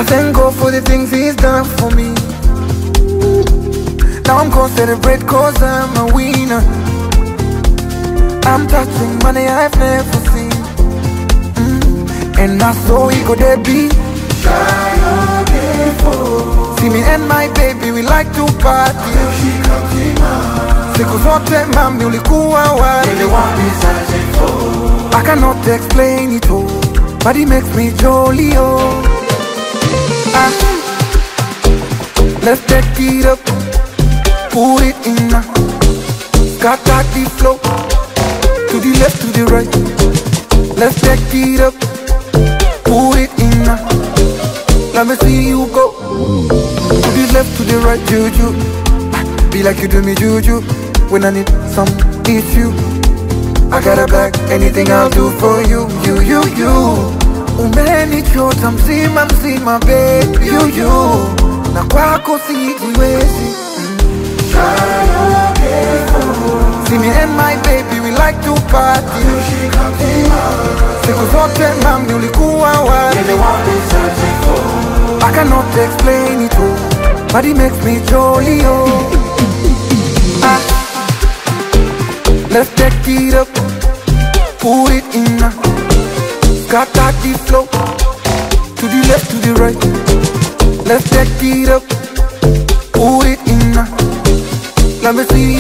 I thank God for the things he's done for me. Now I'm gonna celebrate cause I'm a winner. I'm touching money I've never seen. And I saw he go there be see me and my baby, we like to party. Siku zote mami ulikuwa wapi? I cannot explain it all, but it makes me jolly, oh. Let's take it up, put it in now. Scatter the flow, to the left, to the right. Let's take it up, put it in now. Let me see you go, to the left, to the right, juju. Be like you do me juju, when I need some, it's you. I got a bag, anything I'll do for you, you. Umenichota mzima mzima babe, you. Na kwako sijiwezi. See me and my baby, we like to party. Siku zote mami ulikuwa wapi? I cannot explain it all, but it makes me jolly, oh. Let's take it up, put it in now. Scatter the flow, to the left, to the right. Let's take it up, put it in now. Let me see